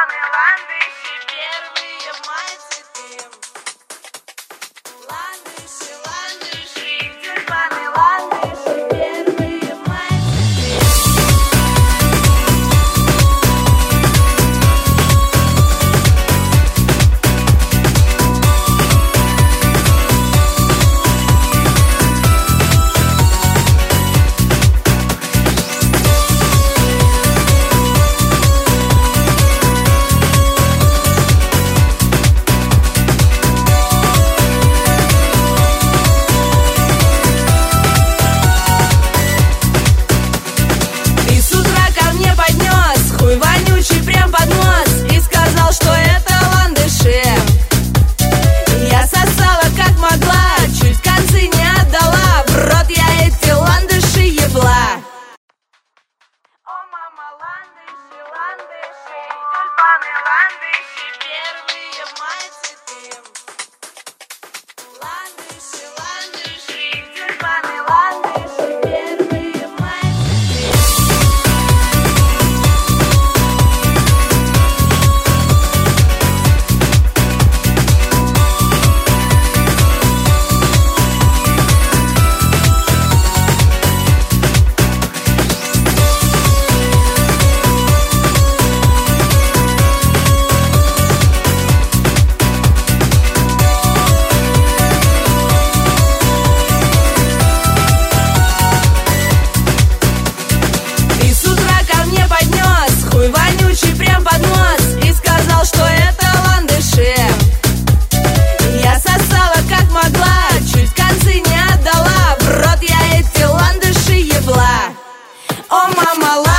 Тюльпаны, ландыши, первые май цветы. Ландыши, ландыши, тюльпаны, ландыши, первые май цветы. Вонючий прям под нос и сказал, что это ландыши. Я сосала как могла, чуть концы не отдала, в рот я эти ландыши ебла. О, мама, ландыши, ландыши, тюльпаны, ландыши, первые май цветы. Ландыши, ландыши, тюльпаны, ландыши, первые май цветы. Вонючий прям под нос и сказал, что это ландыши. Я сосала как могла, чуть концы не отдала, в рот я эти ландыши ебла. О, мама,